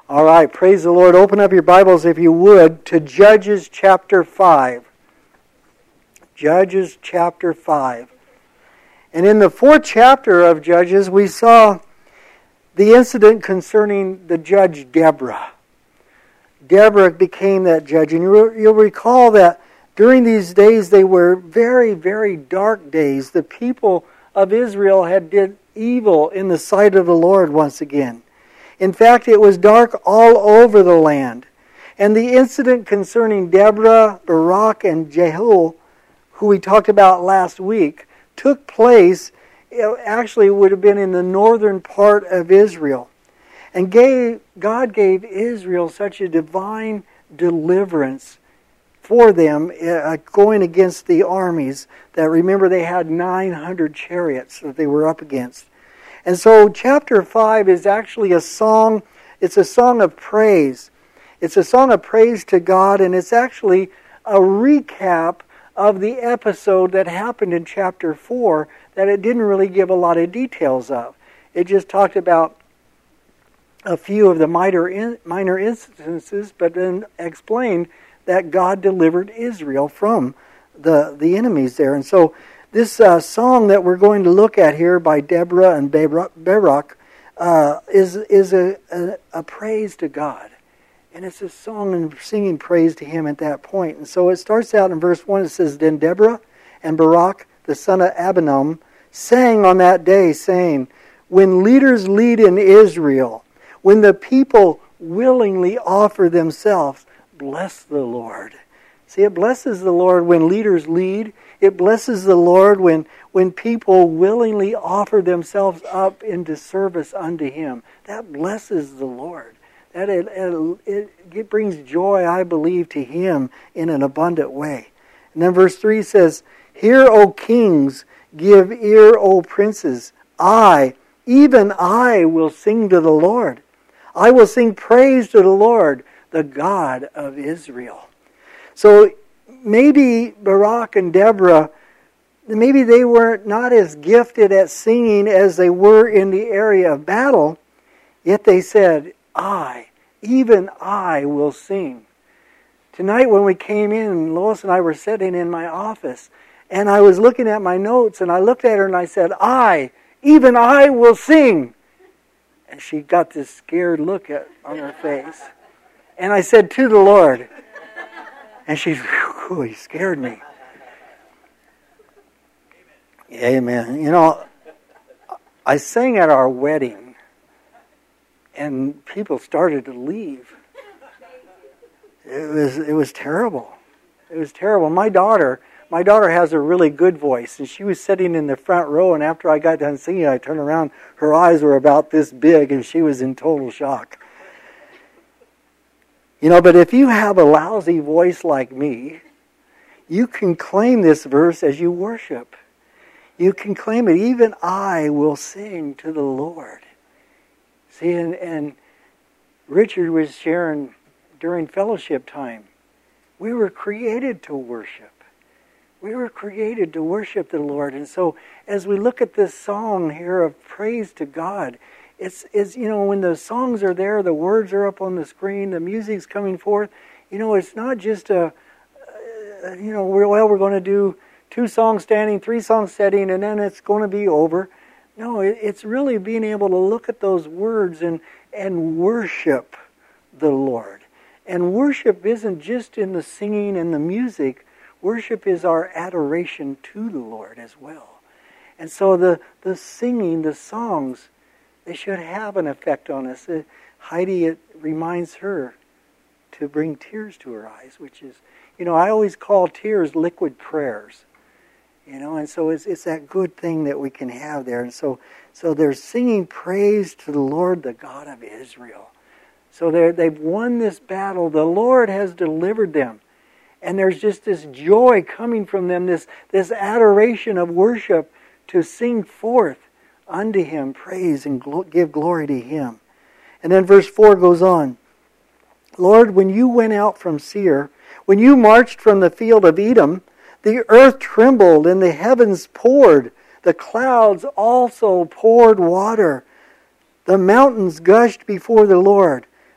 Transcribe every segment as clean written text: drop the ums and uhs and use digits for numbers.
All right, praise the Lord. Open up your Bibles, if you would, to Judges chapter 5. Judges chapter 5. And in the 4th chapter of Judges, we saw the incident concerning the judge Deborah. Deborah became that judge. And you'll recall that during these days, they were very, very dark days. The people of Israel had did evil in the sight of the Lord once again. In fact, it was dark all over the land. And the incident concerning Deborah, Barak, and Jehu, who we talked about last week, took place, it actually would have been in the northern part of Israel. And God gave Israel such a divine deliverance for them going against the armies that, remember, they had 900 chariots that they were up against. And so chapter 5 is actually a song. It's a song of praise. It's a song of praise to God, and it's actually a recap of the episode that happened in chapter 4 that it didn't really give a lot of details of. It just talked about a few of the minor instances, but then explained that God delivered Israel from the enemies there. And so this song that we're going to look at here by Deborah and Barak is a praise to God. And it's a song and singing praise to Him at that point. And so it starts out in verse 1. It says, "Then Deborah and Barak, the son of Abinoam, sang on that day, saying, when leaders lead in Israel, when the people willingly offer themselves, bless the Lord." See, it blesses the Lord when leaders lead. It blesses the Lord when people willingly offer themselves up into service unto Him. That blesses the Lord. That it brings joy, I believe, to Him in an abundant way. And then verse 3 says, "Hear, O kings, give ear, O princes. I, even I, will sing to the Lord. I will sing praise to the Lord, the God of Israel." So maybe Barak and Deborah, maybe they were not as gifted at singing as they were in the area of battle, yet they said, "I, even I, will sing." Tonight when we came in, Lois and I were sitting in my office, and I was looking at my notes, and I looked at her and I said, "I, even I, will sing." And she got this scared look on her face. And I said, "To the Lord." And she scared me. Amen. You know, I sang at our wedding, and people started to leave. It was terrible. It was terrible. My daughter has a really good voice, and she was sitting in the front row, and after I got done singing, I turned around, her eyes were about this big, and she was in total shock. You know, but if you have a lousy voice like me, you can claim this verse as you worship. You can claim it, "Even I will sing to the Lord." See, and Richard was sharing during fellowship time, we were created to worship. We were created to worship the Lord. And so as we look at this song here of praise to God, it's you know, when the songs are there, the words are up on the screen, the music's coming forth, you know, it's not just we're going to do 2 songs standing, 3 songs sitting, and then it's going to be over. No, it's really being able to look at those words and worship the Lord. And worship isn't just in the singing and the music. Worship is our adoration to the Lord as well. And so the singing, the songs, they should have an effect on us. Heidi, it reminds her to bring tears to her eyes, which is, you know, I always call tears liquid prayers. You know, and so it's that good thing that we can have there. And so they're singing praise to the Lord, the God of Israel. So they've won this battle. The Lord has delivered them. And there's just this joy coming from them, this adoration of worship to sing forth unto Him praise and give glory to Him. And then verse 4 goes on. "Lord, when you went out from Seir, when you marched from the field of Edom, the earth trembled and the heavens poured. The clouds also poured water. The mountains gushed before the Lord.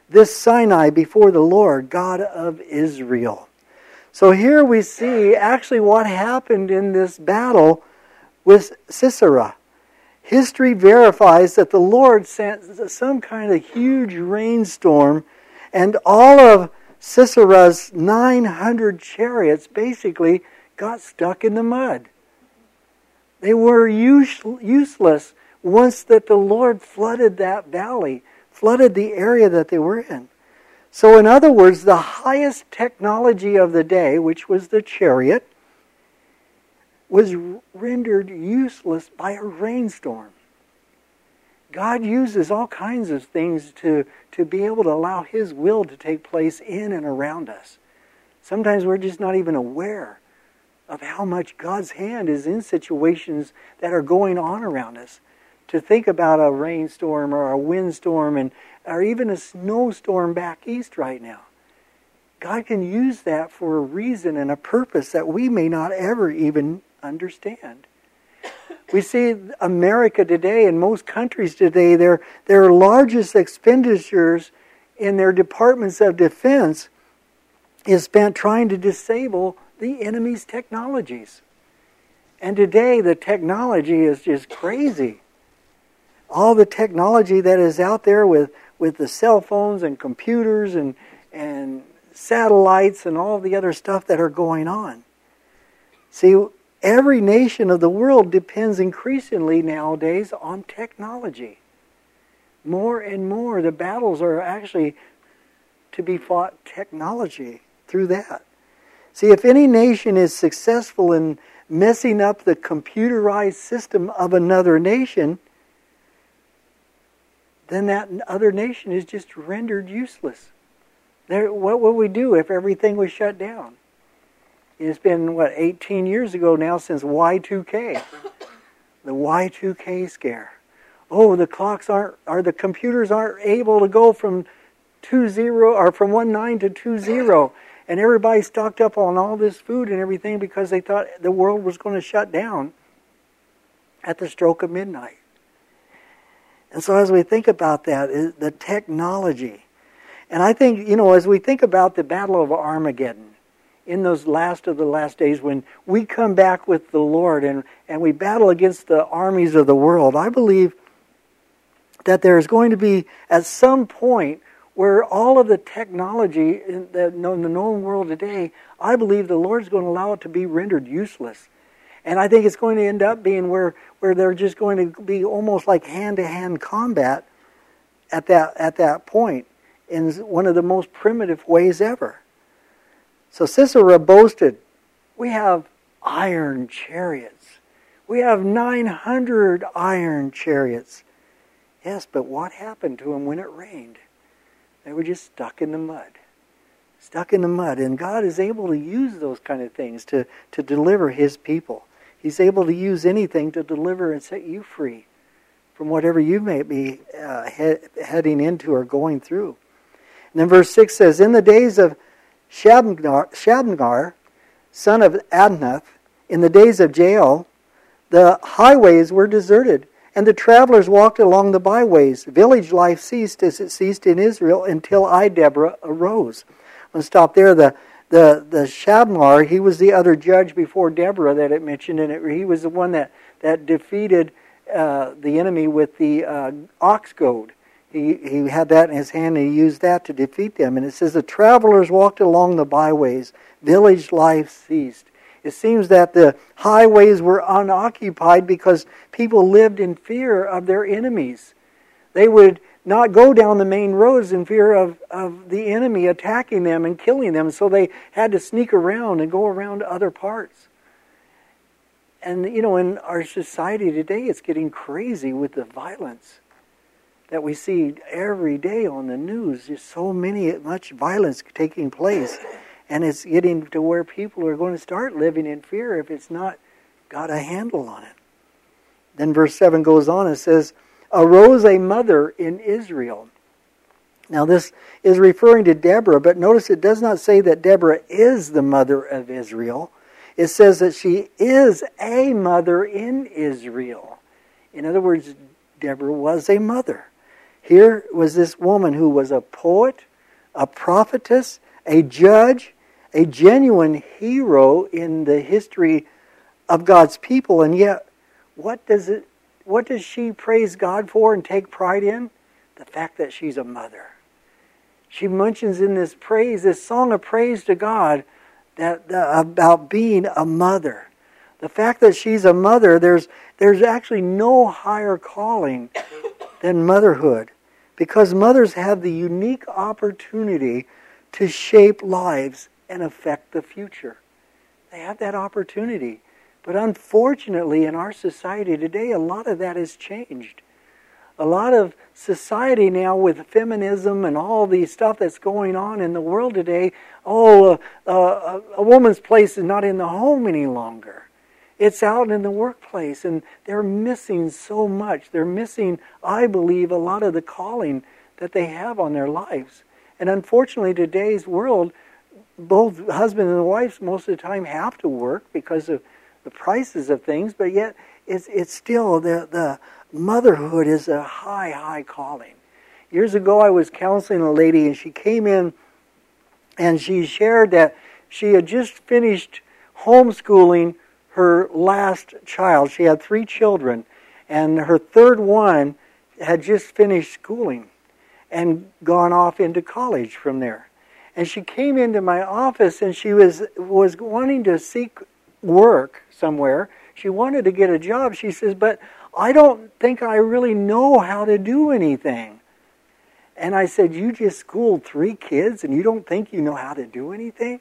this Sinai before the Lord, God of Israel. So here we see actually what happened in this battle with Sisera. History verifies that the Lord sent some kind of huge rainstorm, and all of Sisera's 900 chariots basically got stuck in the mud. They were useless once that the Lord flooded that valley, flooded the area that they were in. So in other words, the highest technology of the day, which was the chariot, was rendered useless by a rainstorm. God uses all kinds of things to be able to allow His will to take place in and around us. Sometimes we're just not even aware of how much God's hand is in situations that are going on around us. To think about a rainstorm or a windstorm or even a snowstorm back east right now. God can use that for a reason and a purpose that we may not ever even understand. We see America today and most countries today, their largest expenditures in their departments of defense is spent trying to disable the enemy's technologies. And today the technology is just crazy. All the technology that is out there with the cell phones and computers and satellites and all the other stuff that are going on. See, every nation of the world depends increasingly nowadays on technology. More and more, the battles are actually to be fought technology through that. See, if any nation is successful in messing up the computerized system of another nation, then that other nation is just rendered useless. What would we do if everything was shut down? It's been, 18 years ago now since Y2K. The Y2K scare. Oh, the computers aren't able to go from 20 or from 19 to 20. And everybody stocked up on all this food and everything because they thought the world was going to shut down at the stroke of midnight. And so as we think about that, the technology. And I think, as we think about the Battle of Armageddon, in those last of the last days when we come back with the Lord and we battle against the armies of the world, I believe that there's going to be, at some point, where all of the technology in the known world today, I believe the Lord's going to allow it to be rendered useless. And I think it's going to end up being where they're just going to be almost like hand-to-hand combat at that point in one of the most primitive ways ever. So Sisera boasted, we have iron chariots. We have 900 iron chariots. Yes, but what happened to them when it rained? They were just stuck in the mud. Stuck in the mud. And God is able to use those kind of things to deliver His people. He's able to use anything to deliver and set you free from whatever you may be heading into or going through. And then verse 6 says, in the days of Shamgar, son of Adnath, in the days of Jael, the highways were deserted, and the travelers walked along the byways. Village life ceased as it ceased in Israel until I, Deborah, arose. I'll stop there. The Shamgar, he was the other judge before Deborah that it mentioned, and he was the one that defeated the enemy with the ox goad. He had that in his hand, and he used that to defeat them. And it says, the travelers walked along the byways. Village life ceased. It seems that the highways were unoccupied because people lived in fear of their enemies. They would not go down the main roads in fear of the enemy attacking them and killing them, so they had to sneak around and go around to other parts. And, in our society today, it's getting crazy with the violence that we see every day on the news. There's so much violence taking place. And it's getting to where people are going to start living in fear if it's not got a handle on it. Then verse 7 goes on and says, arose a mother in Israel. Now this is referring to Deborah, but notice it does not say that Deborah is the mother of Israel. It says that she is a mother in Israel. In other words, Deborah was a mother. Here was this woman who was a poet, a prophetess, a judge, a genuine hero in the history of God's people, and yet what does she praise God for and take pride in? The fact that she's a mother. She mentions in this praise, this song of praise to God, about being a mother. The fact that she's a mother, there's actually no higher calling than motherhood, because mothers have the unique opportunity to shape lives and affect the future. They have that opportunity. But unfortunately, in our society today, a lot of that has changed. A lot of society now, with feminism and all the stuff that's going on in the world today, a woman's place is not in the home any longer. It's out in the workplace, and they're missing so much. They're missing, I believe, a lot of the calling that they have on their lives. And unfortunately, today's world, both husband and wife most of the time have to work because of the prices of things, but yet it's still the motherhood is a high calling. Years ago, I was counseling a lady, and she came in and she shared that she had just finished homeschooling her last child. She had 3 children, and her third one had just finished schooling and gone off into college from there. And she came into my office, and she was wanting to seek work somewhere. She wanted to get a job. She says, but I don't think I really know how to do anything. And I said, you just schooled 3 kids and you don't think you know how to do anything?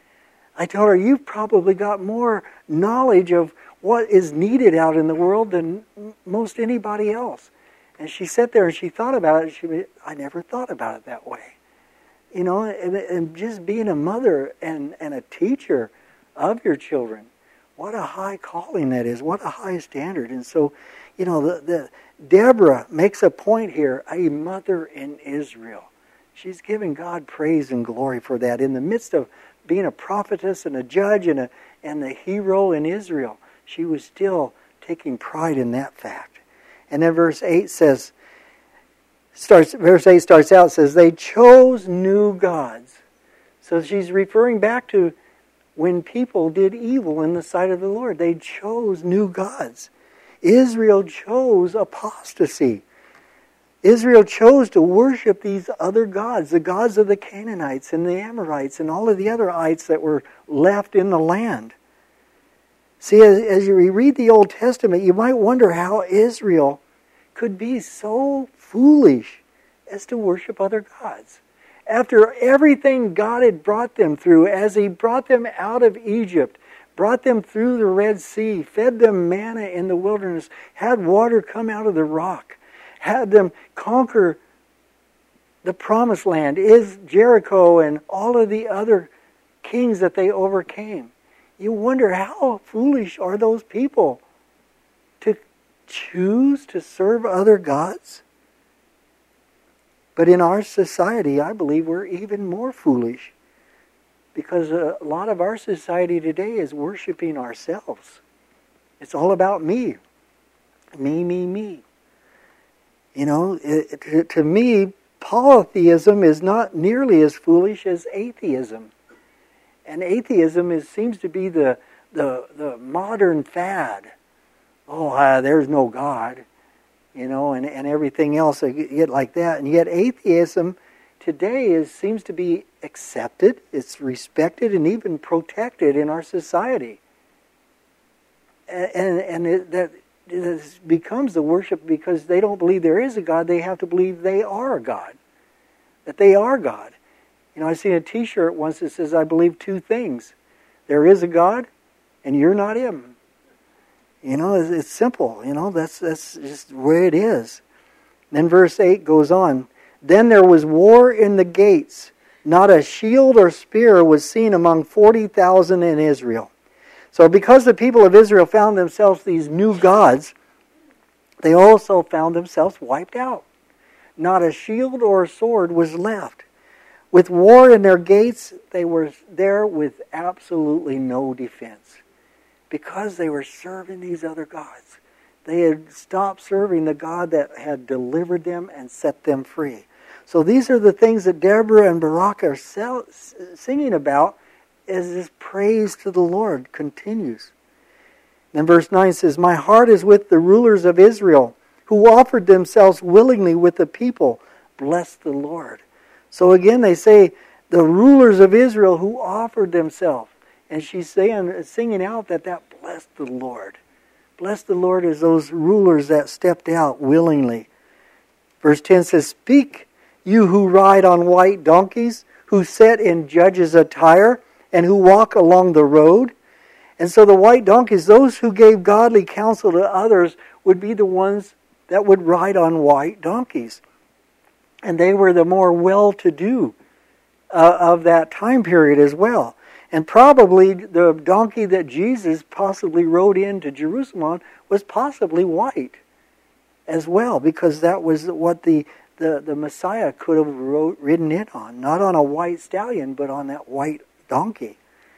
I told her, you've probably got more knowledge of what is needed out in the world than most anybody else. And she sat there and she thought about it. I never thought about it that way. You know, and just being a mother and a teacher of your children, what a high calling that is. What a high standard. And so, you know, the Deborah makes a point here, a mother in Israel. She's giving God praise and glory for that. In the midst of being a prophetess and a judge and the hero in Israel, she was still taking pride in that fact. And then verse 8 starts out, says, they chose new gods. So she's referring back to when people did evil in the sight of the Lord. They chose new gods. Israel chose apostasy. Israel chose to worship these other gods, the gods of the Canaanites and the Amorites and all of the other ites that were left in the land. See, as you read the Old Testament, you might wonder how Israel could be so foolish as to worship other gods. After everything God had brought them through, as He brought them out of Egypt, brought them through the Red Sea, fed them manna in the wilderness, had water come out of the rock, had them conquer the Promised Land, Jericho and all of the other kings that they overcame. You wonder, how foolish are those people to choose to serve other gods? But in our society, I believe we're even more foolish, because a lot of our society today is worshiping ourselves. It's all about me. Me. You know, to me, polytheism is not nearly as foolish as atheism. And atheism seems to be the modern fad. There's no God. You know, and everything else get like that. And yet atheism today seems to be accepted, it's respected, and even protected in our society. And it becomes the worship, because they don't believe there is a God, they have to believe they are a God. That they are God. You know, I seen a t-shirt once that says, I believe 2 things. There is a God, and you're not Him. You know, it's simple. You know, that's just the way it is. Then verse 8 goes on. Then there was war in the gates. Not a shield or spear was seen among 40,000 in Israel. So because the people of Israel found themselves these new gods, they also found themselves wiped out. Not a shield or a sword was left. With war in their gates, they were there with absolutely no defense. Because they were serving these other gods. They had stopped serving the God that had delivered them and set them free. So these are the things that Deborah and Barak are singing about as this praise to the Lord continues. Then verse 9 says, "My heart is with the rulers of Israel, who offered themselves willingly with the people. Bless the Lord." So again they say, the rulers of Israel who offered themselves. And she's singing out that blessed the Lord. Blessed the Lord is those rulers that stepped out willingly. Verse 10 says, "Speak, you who ride on white donkeys, who sit in judges' attire, and who walk along the road." And so the white donkeys, those who gave godly counsel to others, would be the ones that would ride on white donkeys. And they were the more well-to-do of that time period as well. And probably the donkey that Jesus possibly rode into Jerusalem on was possibly white as well, because that was what the Messiah could have ridden in on. Not on a white stallion, but on that white donkey.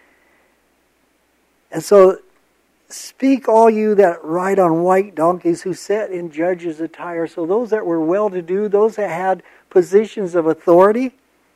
And so, "Speak all you that ride on white donkeys, who sit in judges' attire." So those that were well-to-do, those that had positions of authority,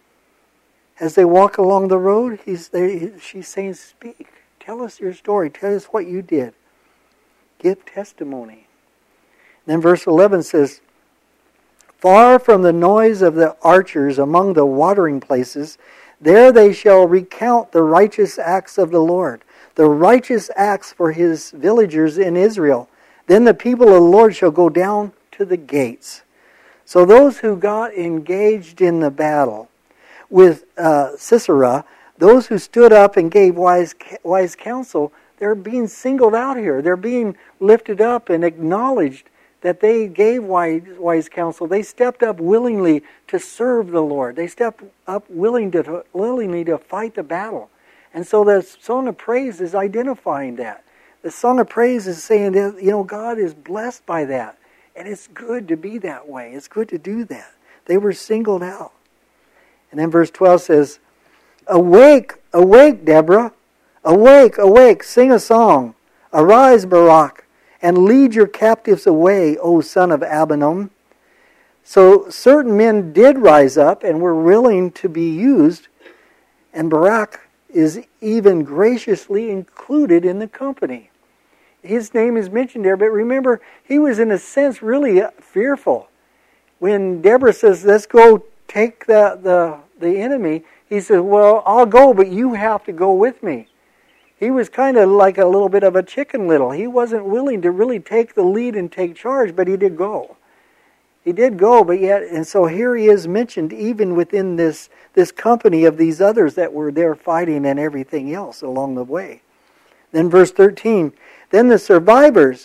as they walk along the road, she's saying, "Speak. Tell us your story. Tell us what you did. Give testimony." Then verse 11 says, "Far from the noise of the archers among the watering places, there they shall recount the righteous acts of the Lord, the righteous acts for his villagers in Israel. Then the people of the Lord shall go down to the gates." So those who got engaged in the battle with Sisera, those who stood up and gave wise counsel, they're being singled out here. They're being lifted up and acknowledged that they gave wise counsel. They stepped up willingly to serve the Lord. They stepped up willingly to fight the battle. And so the Song of Praise is identifying that. The Song of Praise is saying that, God is blessed by that. And it's good to be that way. It's good to do that. They were singled out. And then verse 12 says, "Awake, awake, Deborah. Awake, awake, sing a song. Arise, Barak, and lead your captives away, O son of Abinoam." So certain men did rise up and were willing to be used, and Barak is even graciously included in the company. His name is mentioned there, but remember, he was in a sense really fearful. When Deborah says, "Let's go take the enemy," he says, "Well, I'll go, but you have to go with me." He was kind of like a little bit of a chicken little. He wasn't willing to really take the lead and take charge, but he did go. He did go, but yet, and so here he is mentioned even within this company of these others that were there fighting and everything else along the way. Then verse 13, "Then the survivors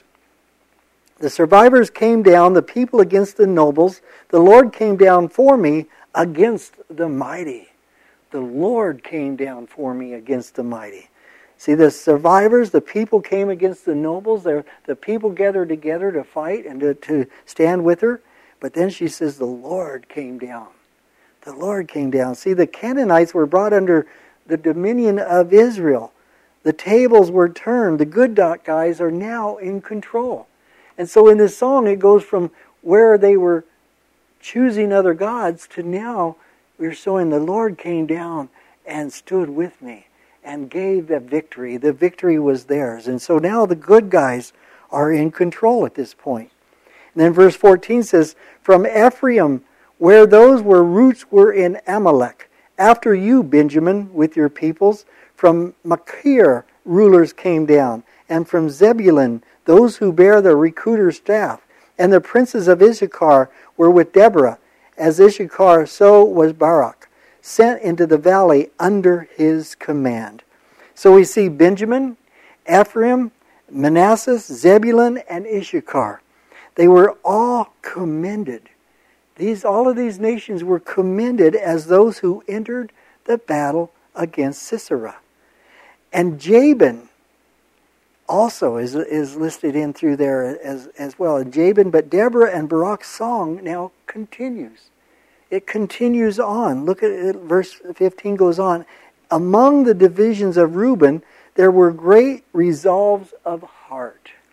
came down, the people against the nobles. The Lord came down for me against the mighty." The Lord came down for me against the mighty. See, the survivors, the people came against the nobles. The people gathered together to fight and to stand with her. But then she says, the Lord came down. The Lord came down. See, the Canaanites were brought under the dominion of Israel. The tables were turned. The good guys are now in control. And so in this song, it goes from where they were choosing other gods to now we're showing the Lord came down and stood with me and gave the victory. The victory was theirs. And so now the good guys are in control at this point. And then verse 14 says, "From Ephraim, where those were roots were in Amalek. After you, Benjamin, with your peoples. From Machir, rulers came down. And from Zebulun, those who bear the recruiter's staff. And the princes of Issachar were with Deborah. As Issachar, so was Barak, sent into the valley under his command." So we see Benjamin, Ephraim, Manasseh, Zebulun, and Issachar. They were all commended. All of these nations were commended as those who entered the battle against Sisera. And Jabin also is listed in through there as well. And Jabin, but Deborah and Barak's song now continues. It continues on. Look at it, verse 15 goes on. "Among the divisions of Reuben, there were great resolves of heart."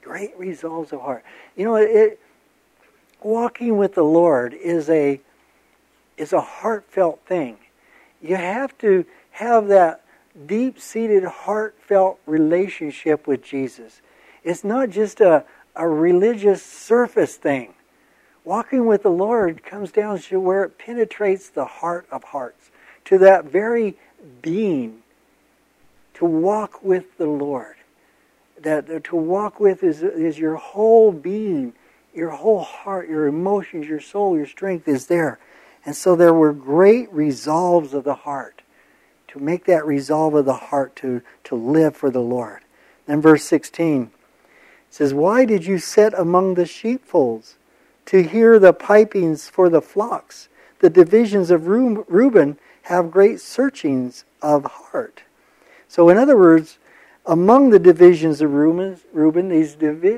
Great resolves of heart. You know, walking with the Lord is a heartfelt thing. You have to have that deep-seated, heartfelt relationship with Jesus. It's not just a religious surface thing. Walking with the Lord comes down to where it penetrates the heart of hearts, to that very being. To walk with the Lord. That to walk with is your whole being, your whole heart, your emotions, your soul, your strength is there. And so there were great resolves of the heart, to make that resolve of the heart to live for the Lord. Then verse 16 says, "Why did you sit among the sheepfolds to hear the pipings for the flocks? The divisions of Reuben have great searchings of heart." So in other words, among the divisions of Reuben, these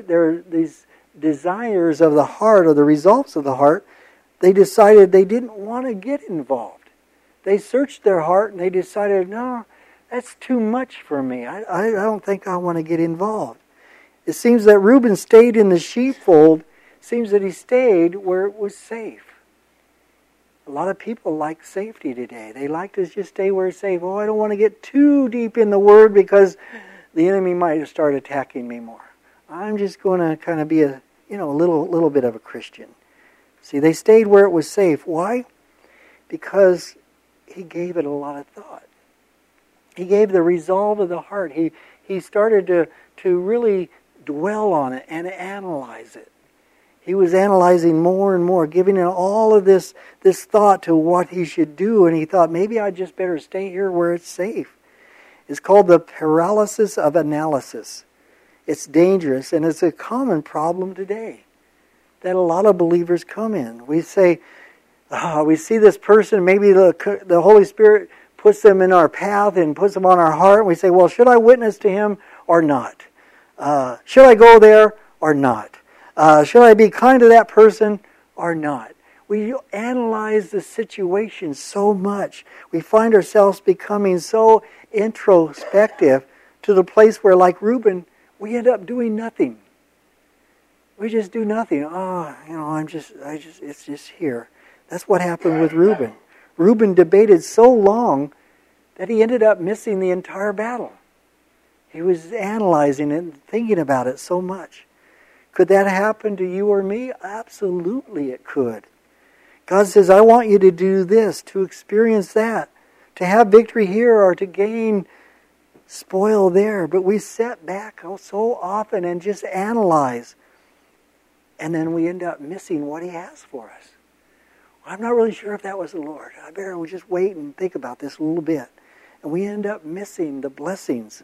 desires of the heart, or the results of the heart, they decided they didn't want to get involved. They searched their heart and they decided, no, that's too much for me. I don't think I want to get involved. It seems that Reuben stayed in the sheepfold. It seems that he stayed where it was safe. A lot of people like safety today. They like to just stay where it's safe. Oh, I don't want to get too deep in the Word because the enemy might start attacking me more. I'm just going to kind of be a little bit of a Christian. See, they stayed where it was safe. Why? Because he gave it a lot of thought. He gave the resolve of the heart. He started to really dwell on it and analyze it. He was analyzing more and more, giving it all of this thought to what he should do, and he thought, maybe I just better stay here where it's safe. It's called the paralysis of analysis. It's dangerous, and it's a common problem today that a lot of believers come in. We say, we see this person, maybe the Holy Spirit puts them in our path and puts them on our heart, and we say, well, should I witness to him or not? Should I go there or not? Should I be kind to that person or not? We analyze the situation so much. We find ourselves becoming so introspective to the place where, like Reuben, we end up doing nothing. We just do nothing. It's just here. That's what happened with Reuben. Reuben debated so long that he ended up missing the entire battle. He was analyzing it and thinking about it so much. Could that happen to you or me? Absolutely it could. God says, I want you to do this, to experience that, to have victory here or to gain spoil there. But we sit back so often and just analyze. And then we end up missing what he has for us. I'm not really sure if that was the Lord. I better just wait and think about this a little bit. And we end up missing the blessings.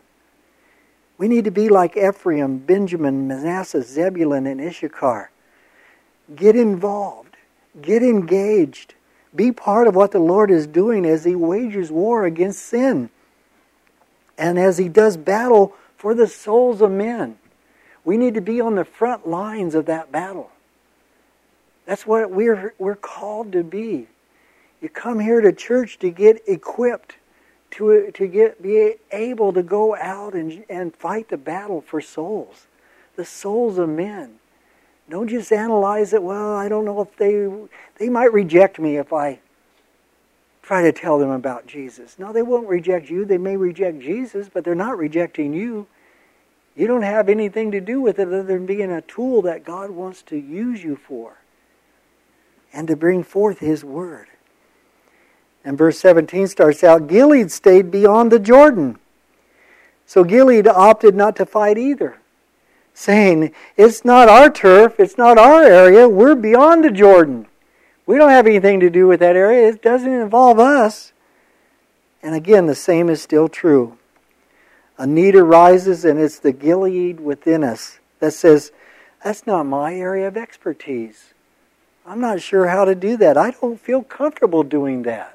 We need to be like Ephraim, Benjamin, Manasseh, Zebulun, and Issachar. Get involved. Get engaged. Be part of what the Lord is doing as he wages war against sin. And as he does battle for the souls of men. We need to be on the front lines of that battle. That's what we're called to be. You come here to church to get equipped, to be able to go out and fight the battle for souls, the souls of men. Don't just analyze it. Well, I don't know if they might reject me if I try to tell them about Jesus. No, they won't reject you. They may reject Jesus, but they're not rejecting you. You don't have anything to do with it other than being a tool that God wants to use you for and to bring forth his word. And verse 17 starts out, Gilead stayed beyond the Jordan. So Gilead opted not to fight either, saying, it's not our turf, it's not our area, we're beyond the Jordan. We don't have anything to do with that area, it doesn't involve us. And again, the same is still true. A need arises, and it's the Gilead within us that says, that's not my area of expertise. I'm not sure how to do that. I don't feel comfortable doing that.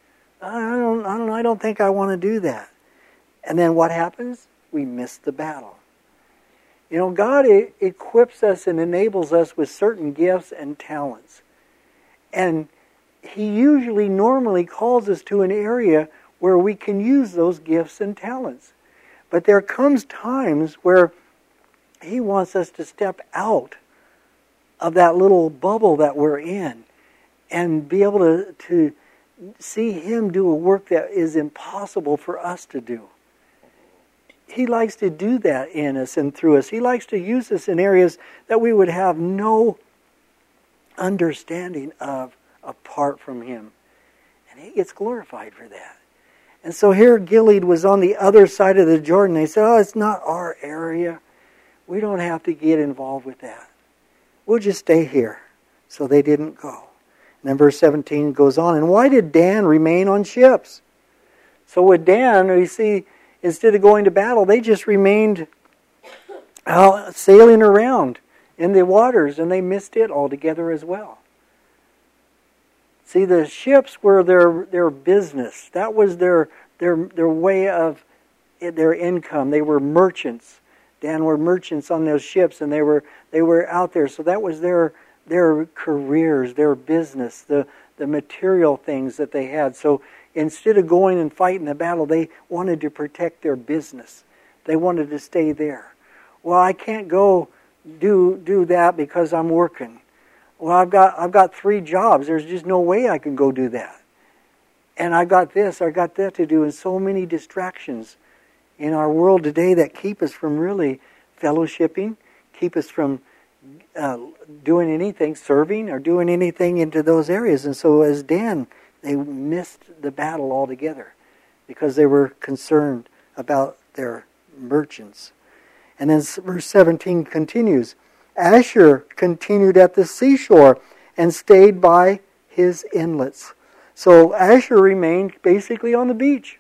I don't think I want to do that. And then what happens? We miss the battle. You know, God equips us and enables us with certain gifts and talents. And he usually normally calls us to an area where we can use those gifts and talents. But there comes times where He wants us to step out of that little bubble that we're in and be able to see Him do a work that is impossible for us to do. He likes to do that in us and through us. He likes to use us in areas that we would have no understanding of apart from Him. And He gets glorified for that. And so here Gilead was on the other side of the Jordan. They said, it's not our area. We don't have to get involved with that. We'll just stay here. So they didn't go. And then verse 17 goes on. And why did Dan remain on ships? So with Dan, we see, instead of going to battle, they just remained out sailing around in the waters, and they missed it altogether as well. See, the ships were their business. That was their way of their income. They were merchants. Dan were merchants on those ships, and they were out there. So that was their careers, their business, the material things that they had. So instead of going and fighting the battle, they wanted to protect their business. They wanted to stay there. Well, I can't go do that because I'm working. Well, I've got 3 jobs. There's just no way I can go do that. And I got this, I got that to do, and so many distractions in our world today that keep us from really fellowshipping, keep us from doing anything, serving or doing anything into those areas. And so as Dan, they missed the battle altogether because they were concerned about their merchants. And then verse 17 continues. Asher continued at the seashore and stayed by his inlets. So Asher remained basically on the beach.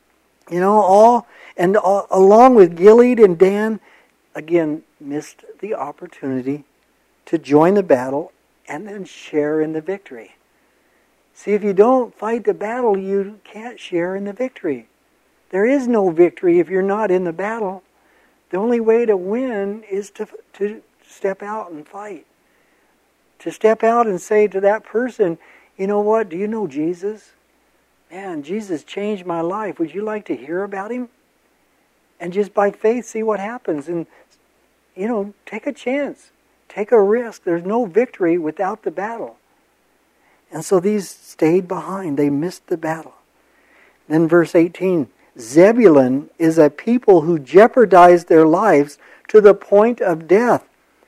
Along with Gilead and Dan, again, missed the opportunity to join the battle and then share in the victory. See, if you don't fight the battle, you can't share in the victory. There is no victory if you're not in the battle. The only way to win is to step out and fight. To step out and say to that person, you know what, do you know Jesus? Man, Jesus changed my life. Would you like to hear about Him? And just by faith see what happens. And, take a chance. Take a risk. There's no victory without the battle. And so these stayed behind. They missed the battle. Then verse 18, Zebulun is a people who jeopardized their lives to the point of death.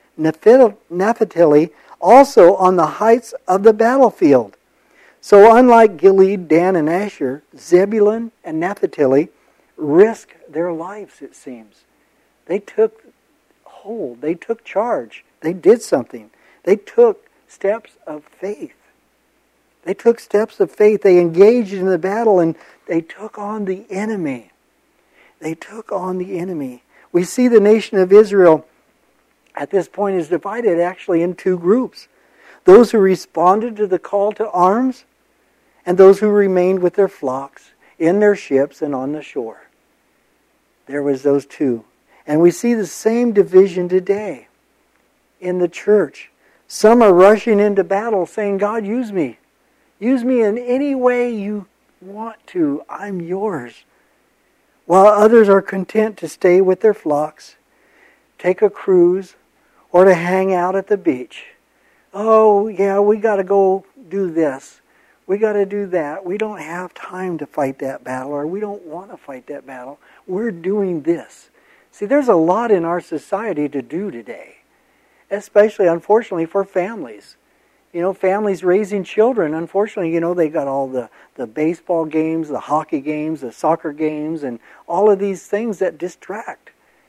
Naphtali also on the heights of the battlefield. So unlike Gilead, Dan, and Asher, Zebulun and Naphtali risked their lives, it seems. They took hold. They took charge. They did something. They took steps of faith. They took steps of faith. They engaged in the battle and they took on the enemy. They took on the enemy. We see the nation of Israel at this point is divided actually in 2 groups. Those who responded to the call to arms and those who remained with their flocks in their ships and on the shore. There was those 2. And we see the same division today in the church. Some are rushing into battle saying, God, use me. Use me in any way you want to. I'm yours. While others are content to stay with their flocks, take a cruise, or to hang out at the beach. Oh, yeah, we got to go do this. We got to do that. We don't have time to fight that battle, or we don't want to fight that battle. We're doing this. See, there's a lot in our society to do today, especially, unfortunately, for families. Families raising children, unfortunately, they got all the baseball games, the hockey games, the soccer games, and all of these things that distract.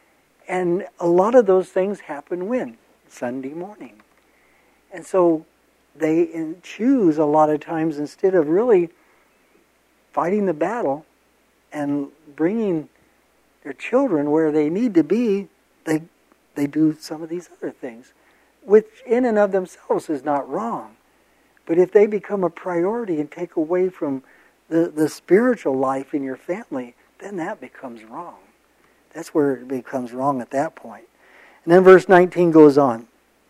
And a lot of those things happen when? Sunday morning. And so they choose a lot of times, instead of really fighting the battle and bringing their children where they need to be, they do some of these other things, which in and of themselves is not wrong. But if they become a priority and take away from the spiritual life in your family, then that becomes wrong. That's where it becomes wrong at that point. And then verse 19 goes on.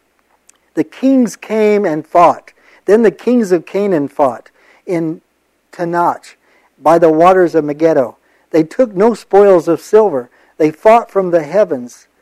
The kings came and fought. Then the kings of Canaan fought in Tanach by the waters of Megiddo. They took no spoils of silver. They fought from the heavens.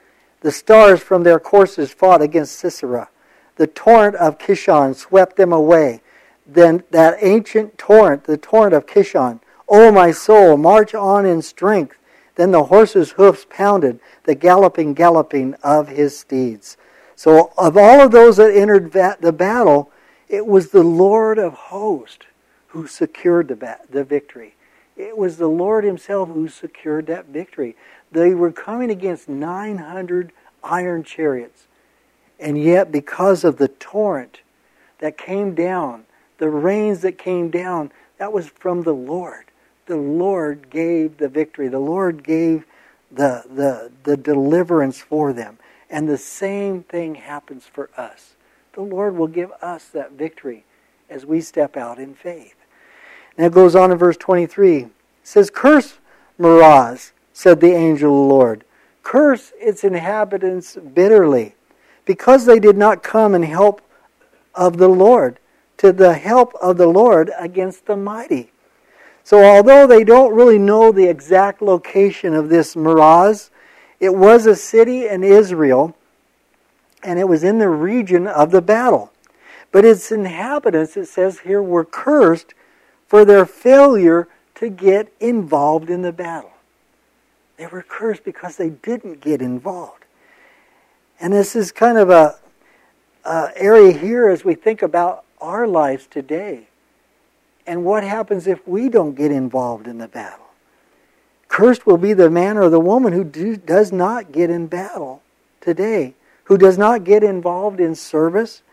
The stars from their courses fought against Sisera. The torrent of Kishon swept them away. Then that ancient torrent, the torrent of Kishon, O my soul, march on in strength. Then the horse's hoofs pounded, the galloping of his steeds. So of all of those that entered the battle, it was the Lord of hosts who secured the victory. It was the Lord himself who secured that victory. They were coming against 900 iron chariots. And yet, because of the torrent that came down, the rains that came down, that was from the Lord. The Lord gave the victory. The Lord gave the deliverance for them. And the same thing happens for us. The Lord will give us that victory as we step out in faith. And it goes on in verse 23. It says, Curse Meroz, said the angel of the Lord. Curse its inhabitants bitterly, because they did not come in help of the Lord, to the help of the Lord against the mighty. So although they don't really know the exact location of this Meroz, it was a city in Israel, and it was in the region of the battle. But its inhabitants, it says here, were cursed for their failure to get involved in the battle. They were cursed because they didn't get involved. And this is kind of a area here as we think about our lives today. And what happens if we don't get involved in the battle? Cursed will be the man or the woman who does not get in battle today, who does not get involved in service.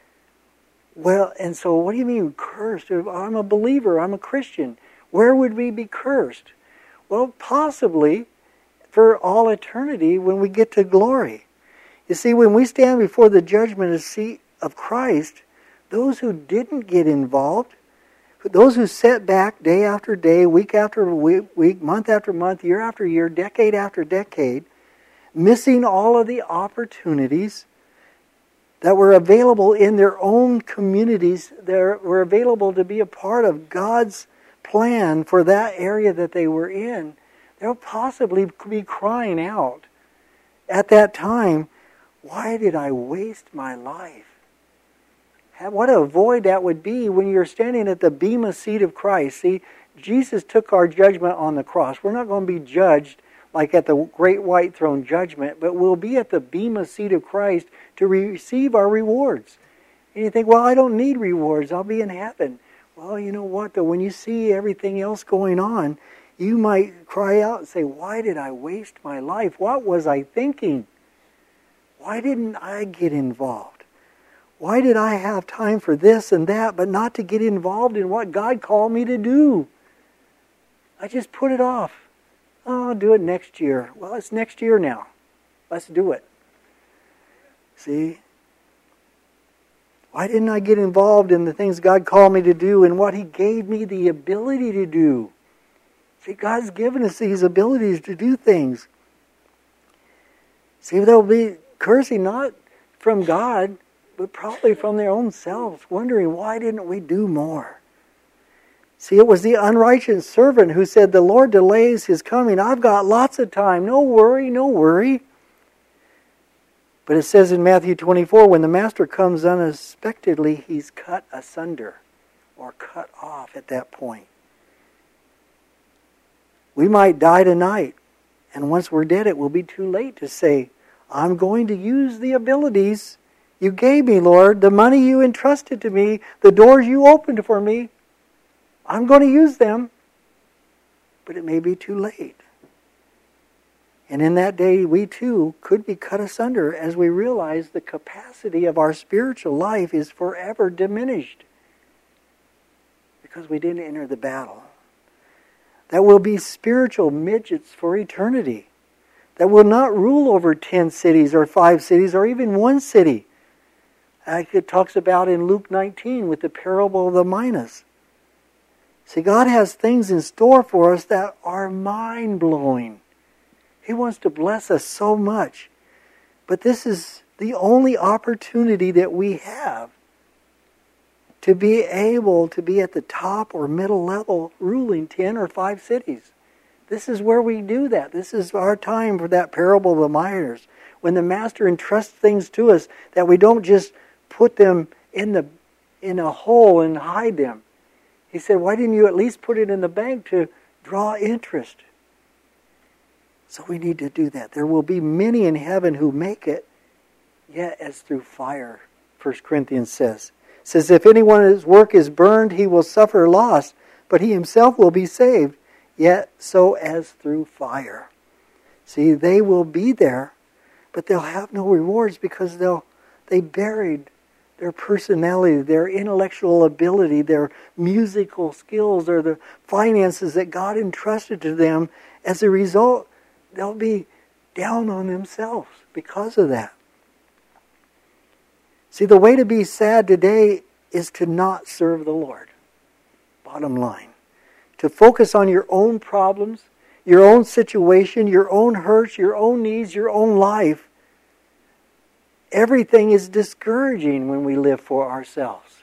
Well, and so what do you mean cursed? I'm a believer, I'm a Christian. Where would we be cursed? Well, possibly for all eternity when we get to glory. You see, when we stand before the judgment seat of Christ, those who didn't get involved, those who sat back day after day, week after week, month after month, year after year, decade after decade, missing all of the opportunities that were available in their own communities, that were available to be a part of God's plan for that area that they were in, they'll possibly be crying out at that time, why did I waste my life? What a void that would be when you're standing at the bema seat of Christ. See, Jesus took our judgment on the cross. We're not going to be judged like at the great white throne judgment, but we'll be at the bema seat of Christ to receive our rewards. And you think, well, I don't need rewards. I'll be in heaven. Well, you know what, though? When you see everything else going on, you might cry out and say, why did I waste my life? What was I thinking? Why didn't I get involved? Why did I have time for this and that, but not to get involved in what God called me to do? I just put it off. Oh, I'll do it next year. Well, it's next year now. Let's do it. See? Why didn't I get involved in the things God called me to do and what He gave me the ability to do? See, God's given us these abilities to do things. See, they'll be cursing not from God, but probably from their own selves, wondering, why didn't we do more? See, it was the unrighteous servant who said, the Lord delays His coming. I've got lots of time. No worry, no worry. But it says in Matthew 24, when the master comes unexpectedly, he's cut asunder or cut off at that point. We might die tonight, and once we're dead, it will be too late to say, I'm going to use the abilities You gave me, Lord, the money You entrusted to me, the doors You opened for me. I'm going to use them, but it may be too late. And in that day, we too could be cut asunder as we realize the capacity of our spiritual life is forever diminished because we didn't enter the battle. That will be spiritual midgets for eternity. That will not rule over 10 cities or 5 cities or even 1 city. Like it talks about in Luke 19 with the parable of the minas. See, God has things in store for us that are mind-blowing. He wants to bless us so much. But this is the only opportunity that we have to be able to be at the top or middle level ruling 10 or 5 cities. This is where we do that. This is our time for that parable of the minas. When the master entrusts things to us, that we don't just put them in a hole and hide them. He said, why didn't you at least put it in the bank to draw interest? So we need to do that. There will be many in heaven who make it, yet as through fire, 1 Corinthians says. It says, if anyone's work is burned, he will suffer loss, but he himself will be saved, yet so as through fire. See, they will be there, but they'll have no rewards because they buried their personality, their intellectual ability, their musical skills, or the finances that God entrusted to them. As a result, they'll be down on themselves because of that. See, the way to be sad today is to not serve the Lord. Bottom line. To focus on your own problems, your own situation, your own hurts, your own needs, your own life. Everything is discouraging when we live for ourselves.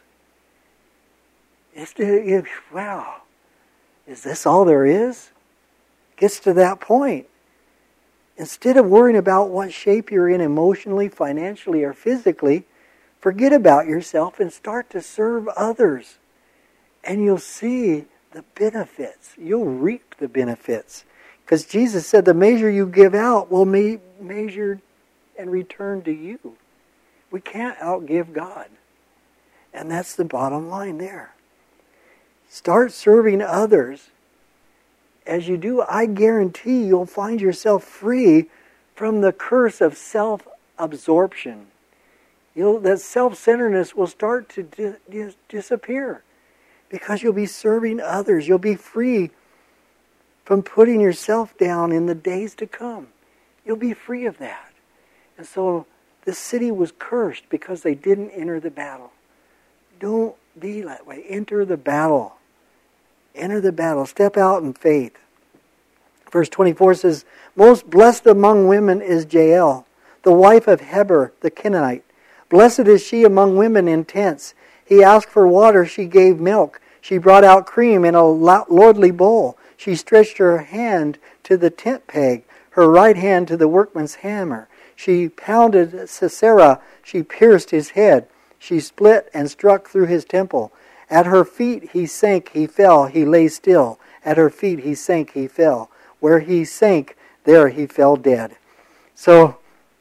Wow, is this all there is? Gets to that point. Instead of worrying about what shape you're in emotionally, financially, or physically, forget about yourself and start to serve others. And you'll see the benefits. You'll reap the benefits. Because Jesus said the measure you give out will be measured and returned to you. We can't outgive God. And that's the bottom line there. Start serving others. As you do, I guarantee you'll find yourself free from the curse of self-absorption. That self-centeredness will start to disappear because you'll be serving others. You'll be free from putting yourself down in the days to come. You'll be free of that. And so the city was cursed because they didn't enter the battle. Don't be that way. Enter the battle. Enter the battle. Step out in faith. Verse 24 says, most blessed among women is Jael, the wife of Heber the Kenite. Blessed is she among women in tents. He asked for water, she gave milk. She brought out cream in a lordly bowl. She stretched her hand to the tent peg, her right hand to the workman's hammer. She pounded Sisera, she pierced his head. She split and struck through his temple. At her feet he sank, he fell, he lay still. At her feet he sank, he fell. Where he sank, there he fell dead. So,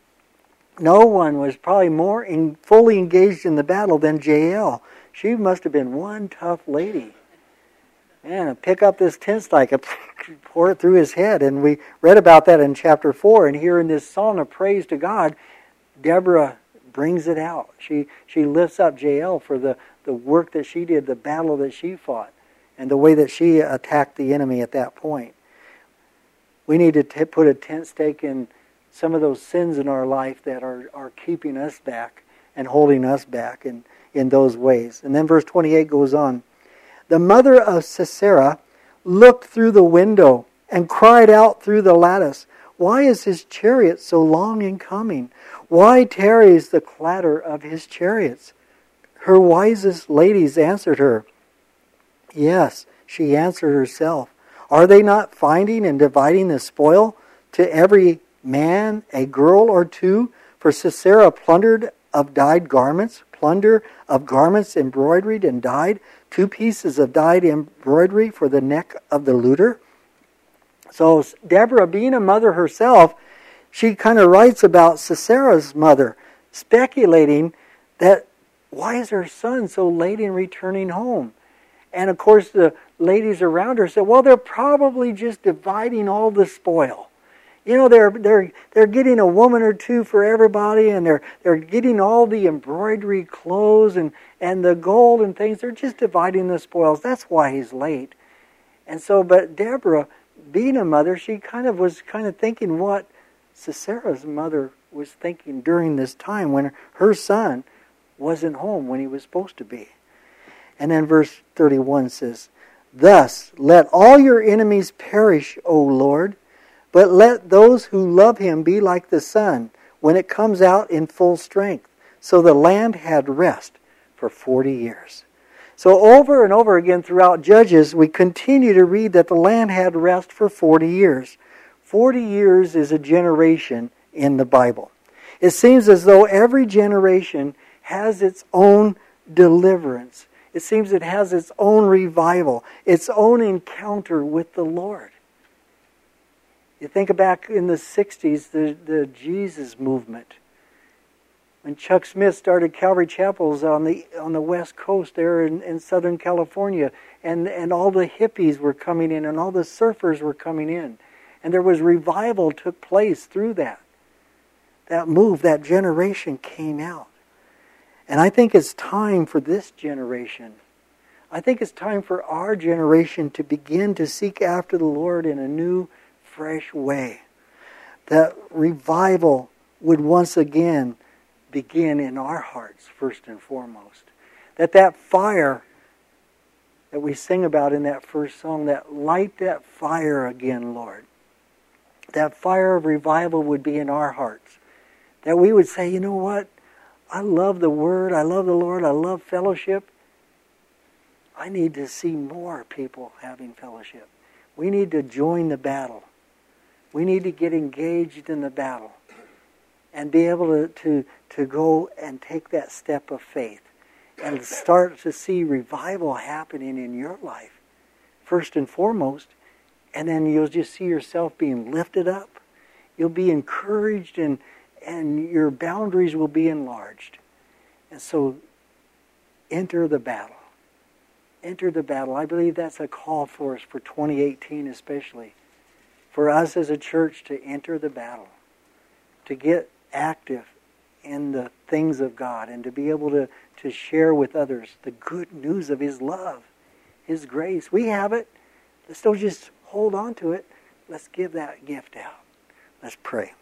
no one was probably more fully engaged in the battle than Jael. She must have been one tough lady. Man, pick up this tent stike and pour it through his head. And we read about that in chapter 4. And here in this song of praise to God, Deborah brings it out. She lifts up Jael for the work that she did, the battle that she fought, and the way that she attacked the enemy at that point. We need to put a tent stake in some of those sins in our life that are keeping us back and holding us back in those ways. And then verse 28 goes on. The mother of Sisera looked through the window and cried out through the lattice, why is his chariot so long in coming? Why tarries the clatter of his chariots? Her wisest ladies answered her. Yes, she answered herself. Are they not finding and dividing the spoil to every man, a girl or two? For Sisera plundered of dyed garments, plunder of garments embroidered and dyed, 2 pieces of dyed embroidery for the neck of the looter. So Deborah, being a mother herself, she kind of writes about Sisera's mother, speculating that why is her son so late in returning home? And of course the ladies around her said, well, they're probably just dividing all the spoil. You know, they're getting a woman or two for everybody, and they're getting all the embroidery clothes and the gold and things. They're just dividing the spoils. That's why he's late. And so, but Deborah, being a mother, she was thinking what Sisera's mother was thinking during this time when her son wasn't home when he was supposed to be. And then verse 31 says, thus let all your enemies perish, O Lord, but let those who love him be like the sun when it comes out in full strength. So the land had rest for 40 years. So over and over again throughout Judges, we continue to read that the land had rest for 40 years. 40 years is a generation in the Bible. It seems as though every generation has its own deliverance. It seems it has its own revival, its own encounter with the Lord. You think back in the 60s, the Jesus movement. When Chuck Smith started Calvary Chapels on the West Coast there in Southern California, and all the hippies were coming in, and all the surfers were coming in. And there was revival took place through that. That move, that generation came out. And I think it's time for this generation. I think it's time for our generation to begin to seek after the Lord in a new, fresh way. That revival would once again begin in our hearts, first and foremost. That fire that we sing about in that first song, that light that fire again, Lord. That fire of revival would be in our hearts. That we would say, you know what? I love the Word, I love the Lord, I love fellowship. I need to see more people having fellowship. We need to join the battle. We need to get engaged in the battle and be able to go and take that step of faith and start to see revival happening in your life, first and foremost, and then you'll just see yourself being lifted up. You'll be encouraged and your boundaries will be enlarged. And so, enter the battle. Enter the battle. I believe that's a call for us for 2018 especially. For us as a church to enter the battle. To get active in the things of God and to be able to share with others the good news of His love, His grace. We have it. Let's don't just hold on to it. Let's give that gift out. Let's pray.